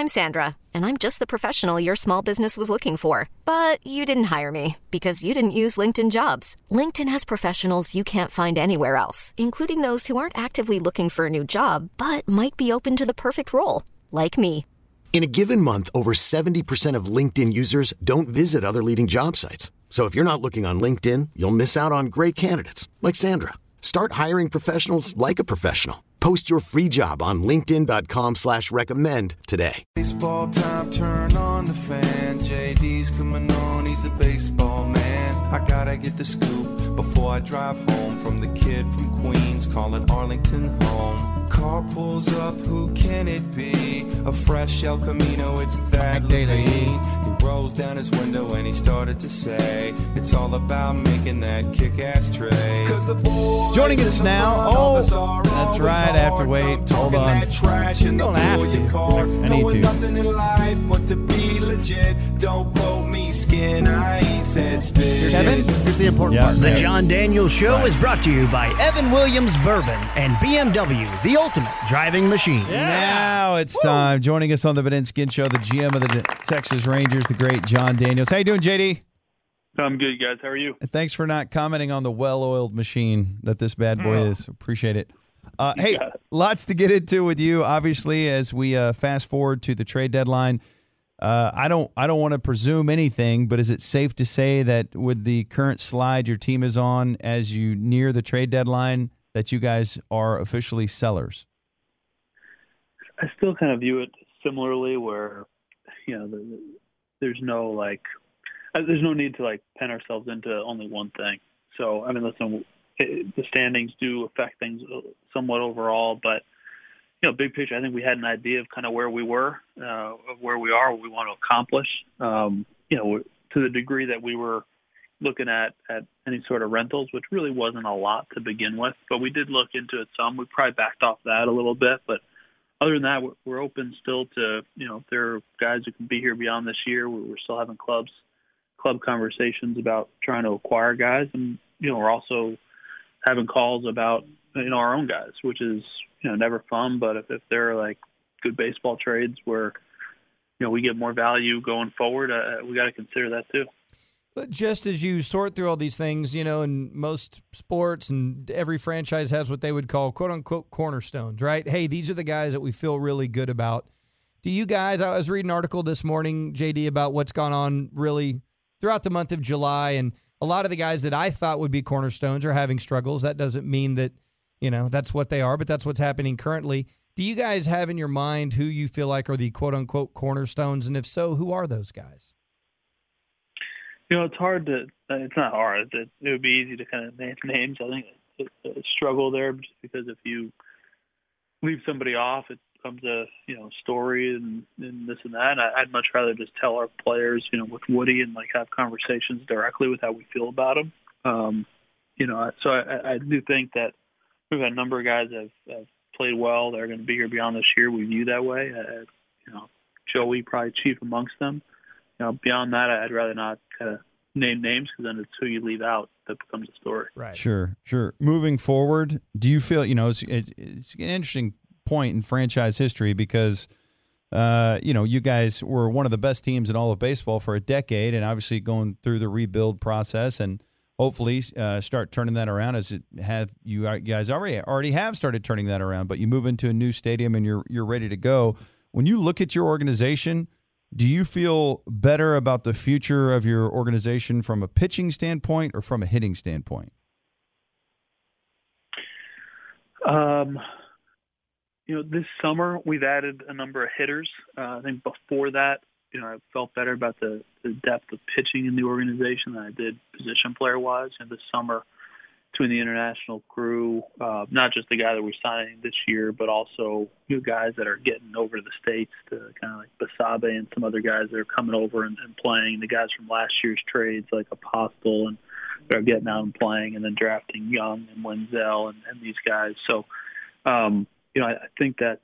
I'm Sandra, and I'm just the professional your small business was looking for. But you didn't hire me because you didn't use LinkedIn Jobs. LinkedIn has professionals you can't find anywhere else, including those who aren't actively looking for a new job, but might be open to the perfect role, like me. In a given month, over 70% of LinkedIn users don't visit other leading job sites. So if you're not looking on LinkedIn, you'll miss out on great candidates like Sandra. Start hiring professionals like a professional. Post your free job on linkedin.com/recommend today. Baseball time, turn on the fan. JD's coming on, he's a baseball man. I gotta get the scoop before I drive home from the kid from Queens, calling Arlington home. Car pulls up, who can it be? A fresh El Camino, it's that Levine. He rolls down his window and he started to say, it's all about making that kick-ass trade. Joining us now, that's right, I have to wait, hold on. You don't have to, I need to. Nothing in life but to be legit. Don't quote me, skin, I ain't said spit. Kevin, here's the important part. The John Daniels Show is brought to you by Evan Williams Bourbon and BMW, the ultimate driving machine. Now it's time. Joining us on the Ben and Skin Show, the GM of the Texas Rangers, the great John Daniels. How you doing, JD? I'm good, guys. How are you? Thanks for not commenting on the well-oiled machine that this bad boy is. Appreciate it. Hey, lots to get into with you, obviously, as we fast forward to the trade deadline. I don't want to presume anything, but is it safe to say that with the current slide your team is on as you near the trade deadline that you guys are officially sellers? I still kind of view it similarly where, there's no need to pen ourselves into only one thing. So, I mean, listen, the standings do affect things somewhat overall, but, big picture, I think we had an idea of kind of where we were, of where we are, what we want to accomplish, to the degree that we were looking at any sort of rentals, which really wasn't a lot to begin with, but we did look into it some. We probably backed off that a little bit, but other than that, we're open still to, if there are guys who can be here beyond this year, we're still having club conversations about trying to acquire guys. And, we're also having calls about, our own guys, which is, never fun. But if they're like good baseball trades where, we get more value going forward, we got to consider that too. But just as you sort through all these things, in most sports and every franchise has what they would call quote-unquote cornerstones, right? Hey, these are the guys that we feel really good about. Do you guys, I was reading an article this morning, JD, about what's gone on really throughout the month of July, and a lot of the guys that I thought would be cornerstones are having struggles. That doesn't mean that, that's what they are, but that's what's happening currently. Do you guys have in your mind who you feel like are the quote-unquote cornerstones, and if so, who are those guys? It's hard to – it's not hard. It would be easy to kind of name names. I think it's a struggle there just because if you leave somebody off, it becomes a, story and this and that. And I'd much rather just tell our players, with Woody and, have conversations directly with how we feel about them. So I do think that we've had a number of guys that have played well. They're going to be here beyond this year. We view that way. Joey probably chief amongst them. Beyond that, I'd rather not kind of name names because then it's who you leave out that becomes a story. Right. Sure. Moving forward, do you feel, it's an interesting point in franchise history because, you guys were one of the best teams in all of baseball for a decade and obviously going through the rebuild process and hopefully start turning that around as you guys already have started turning that around, but you move into a new stadium and you're ready to go. When you look at your organization, do you feel better about the future of your organization from a pitching standpoint or from a hitting standpoint? This summer we've added a number of hitters. I think before that, I felt better about the depth of pitching in the organization than I did position player-wise. And this summer, between the international crew, not just the guy that we're signing this year, but also guys that are getting over to the States, to kind of like Basabe and some other guys that are coming over and playing, the guys from last year's trades like Apostle and they're getting out and playing, and then drafting Young and Wenzel and these guys. So, I think that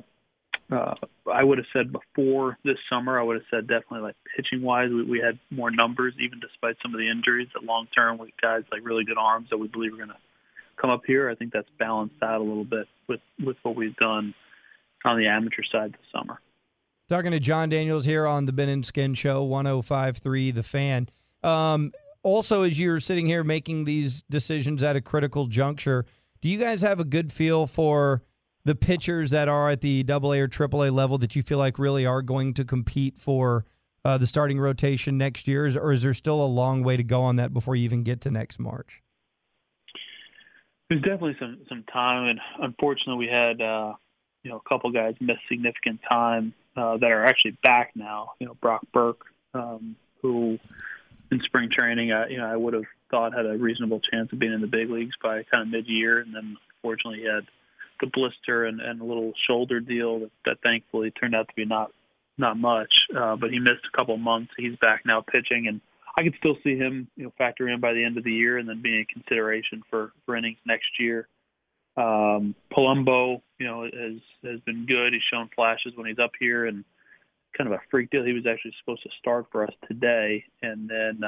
I would have said before this summer, I would have said definitely like pitching-wise, we had more numbers, even despite some of the injuries. That long-term, with guys like really good arms that we believe are going to come up here. I think that's balanced out a little bit with what we've done on the amateur side this summer. Talking to John Daniels here on the Ben and Skin Show, 105.3 The Fan. Also, as you're sitting here making these decisions at a critical juncture, do you guys have a good feel for the pitchers that are at the AA or AAA level that you feel like really are going to compete for the starting rotation next year, or is there still a long way to go on that before you even get to next March? There's definitely some time, and unfortunately, we had a couple guys miss significant time that are actually back now. Brock Burke, who in spring training, I would have thought had a reasonable chance of being in the big leagues by kind of mid-year, and then unfortunately he had the blister and a little shoulder deal that thankfully turned out to be not much, but he missed a couple months. He's back now pitching, and I could still see him factor in by the end of the year and then being a consideration for innings next year. Palumbo, has been good. He's shown flashes when he's up here, and kind of a freak deal. He was actually supposed to start for us today, and then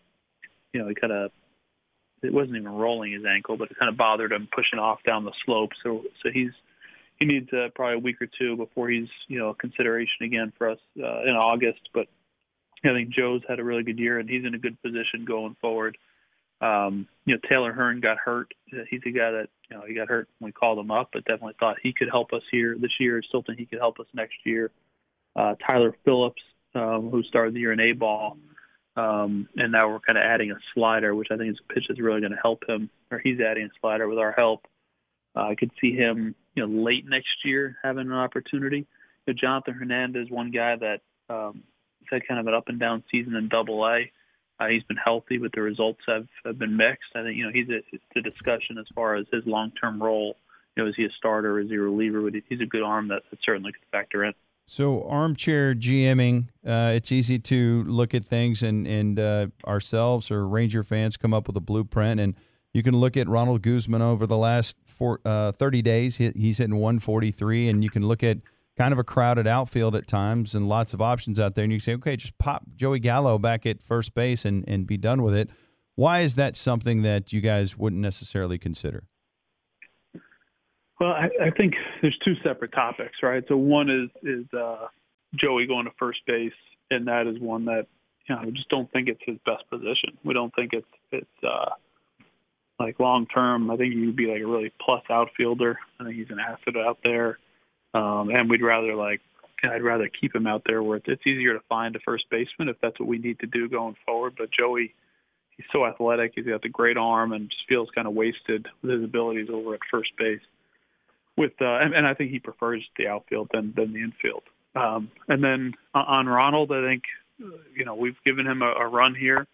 it wasn't even rolling his ankle, but it kind of bothered him pushing off down the slope. So he needs probably a week or two before he's a consideration again for us in August. But I think Joe's had a really good year, and he's in a good position going forward. Taylor Hearn got hurt. He's a guy that he got hurt when we called him up, but definitely thought he could help us here this year. Still think he could help us next year. Tyler Phillips, who started the year in A-ball, and now we're kind of adding a slider, which I think is a pitch that's really going to help him, or he's adding a slider with our help. I could see him, late next year having an opportunity. Jonathan Hernandez, one guy that he's had kind of an up and down season in AA. He's been healthy, but the results have been mixed. I think, it's a discussion as far as his long-term role. Is he a starter? Is he a reliever? But he's a good arm that certainly could factor in. So armchair GMing, it's easy to look at things and ourselves or Ranger fans come up with a blueprint, and you can look at Ronald Guzman over the last 30 days. He's hitting 143, and you can look at kind of a crowded outfield at times and lots of options out there, and you can say, okay, just pop Joey Gallo back at first base and be done with it. Why is that something that you guys wouldn't necessarily consider? Well, I think there's two separate topics, right? So one is Joey going to first base, and that is one that we just don't think it's his best position. We don't think it's like long term. I think he'd be like a really plus outfielder. I think he's an asset out there, and I'd rather keep him out there where it's easier to find a first baseman if that's what we need to do going forward. But Joey, he's so athletic. He's got the great arm, and just feels kind of wasted with his abilities over at first base. And I think he prefers the outfield than the infield. And then on Ronald, I think, we've given him a run here.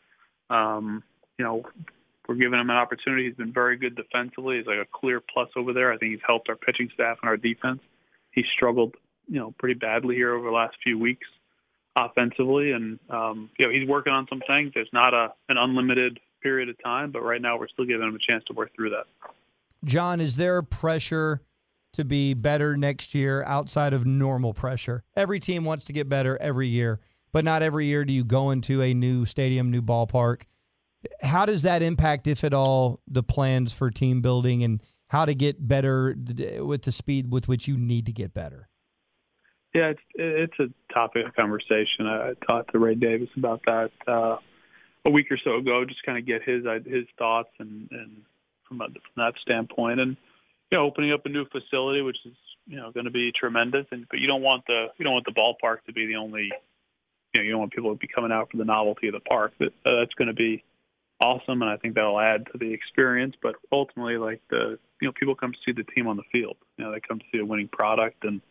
We're giving him an opportunity. He's been very good defensively. He's like a clear plus over there. I think he's helped our pitching staff and our defense. He struggled, pretty badly here over the last few weeks offensively. And, he's working on some things. There's not an unlimited period of time, but right now we're still giving him a chance to work through that. John, is there pressure to be better next year outside of normal pressure? Every team wants to get better every year, but not every year do you go into a new stadium, new ballpark. How does that impact, if at all, the plans for team building and how to get better with the speed with which you need to get better? Yeah, it's a topic of conversation. I talked to Ray Davis about that a week or so ago, just kind of get his thoughts and from that standpoint. And opening up a new facility, which is going to be tremendous, but you don't want the ballpark to be the only. You don't want people to be coming out for the novelty of the park. That's going to be awesome, and I think that'll add to the experience. But ultimately, people come to see the team on the field. They come to see a winning product, and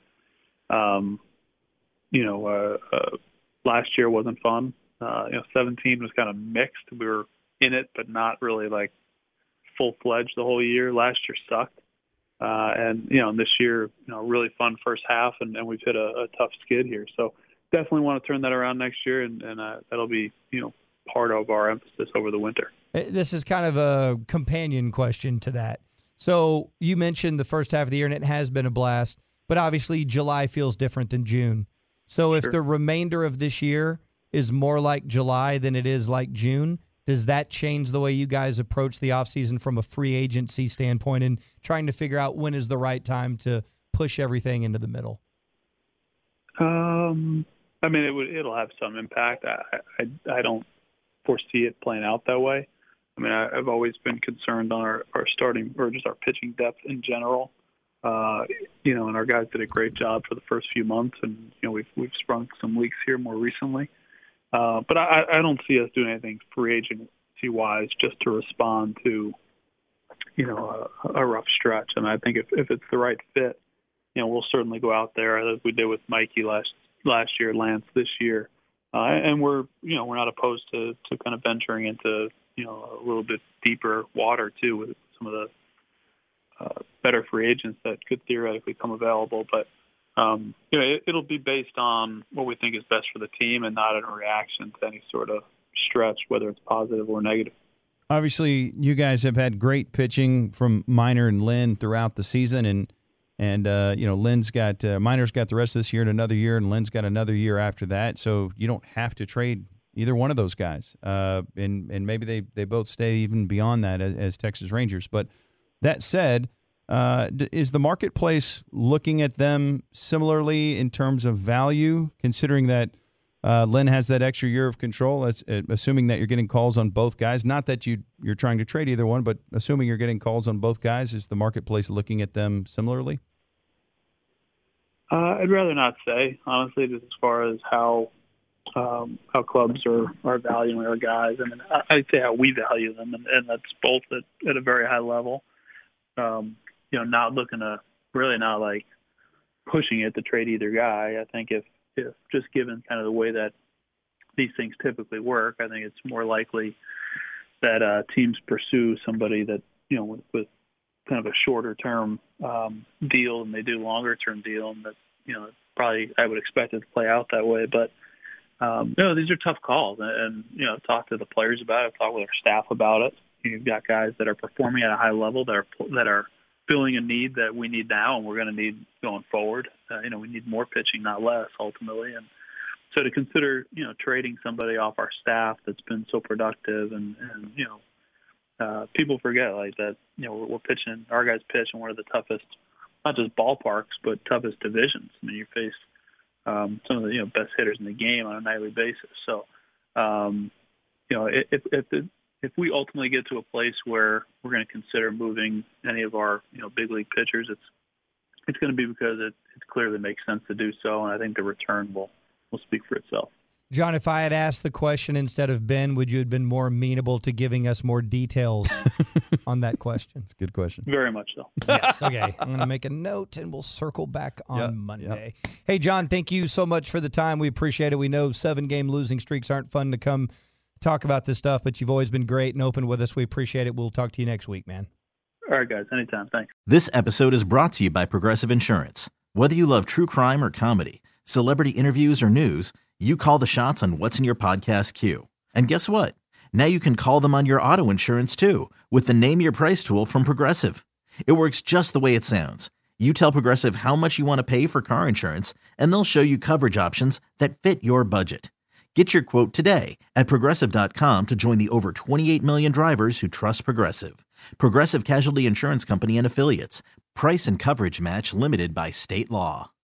last year wasn't fun. 17 was kind of mixed. We were in it, but not really like full-fledged the whole year. Last year sucked. And this year, really fun first half, and we've hit a tough skid here. So definitely want to turn that around next year, and that'll be, part of our emphasis over the winter. This is kind of a companion question to that. So you mentioned the first half of the year, and it has been a blast, but obviously July feels different than June. So if the remainder of this year is more like July than it is like June, does that change the way you guys approach the offseason from a free agency standpoint and trying to figure out when is the right time to push everything into the middle? I mean, it'll have some impact. I don't foresee it playing out that way. I mean, I've always been concerned on our starting or just our pitching depth in general. And our guys did a great job for the first few months, and we've sprung some leaks here more recently. But I don't see us doing anything free agency wise just to respond to a rough stretch. And I think if it's the right fit, we'll certainly go out there as we did with Mikey last year, Lance this year, and we're not opposed to kind of venturing into a little bit deeper water too with some of the better free agents that could theoretically come available. But it'll be based on what we think is best for the team and not in reaction to any sort of stretch, whether it's positive or negative. Obviously, you guys have had great pitching from Minor and Lynn throughout the season, and Lynn's got Minor's got the rest of this year and another year, and Lynn's got another year after that. So you don't have to trade either one of those guys, and maybe they both stay even beyond that as Texas Rangers. But that said, is the marketplace looking at them similarly in terms of value, considering that Lynn has that extra year of control, assuming that you're getting calls on both guys? Not that you're trying to trade either one, but assuming you're getting calls on both guys, is the marketplace looking at them similarly? I'd rather not say, honestly, just as far as how clubs are valuing our guys. I mean, I'd say how we value them, and that's both at a very high level. Not looking to really not like pushing it to trade either guy. I think if just given kind of the way that these things typically work, I think it's more likely that teams pursue somebody that with kind of a shorter term deal than they do longer term deal, and that probably I would expect it to play out that way. But these are tough calls, and talk to the players about it, talk with our staff about it. You've got guys that are performing at a high level that are filling a need that we need now and we're going to need going forward. We need more pitching, not less, ultimately. And so to consider, trading somebody off our staff that's been so productive and people forget like that, we're pitching, our guys pitch in one of the toughest, not just ballparks, but toughest divisions. I mean, you face some of the, best hitters in the game on a nightly basis. So, if we ultimately get to a place where we're going to consider moving any of our, big league pitchers, it's going to be because it clearly makes sense to do so, and I think the return will speak for itself. John, if I had asked the question instead of Ben, would you have been more amenable to giving us more details on that question? It's a good question. Very much so. Yes, okay. I'm going to make a note, and we'll circle back on Monday. Yep. Hey, John, thank you so much for the time. We appreciate it. We know 7-game losing streaks aren't fun to come talk about this stuff, but you've always been great and open with us. We appreciate it. We'll talk to you next week, man. All right, guys. Anytime. Thanks. This episode is brought to you by Progressive Insurance. Whether you love true crime or comedy, celebrity interviews or news, you call the shots on what's in your podcast queue. And guess what? Now you can call them on your auto insurance too with the Name Your Price tool from Progressive. It works just the way it sounds. You tell Progressive how much you want to pay for car insurance, and they'll show you coverage options that fit your budget. Get your quote today at Progressive.com to join the over 28 million drivers who trust Progressive. Progressive Casualty Insurance Company and Affiliates. Price and coverage match limited by state law.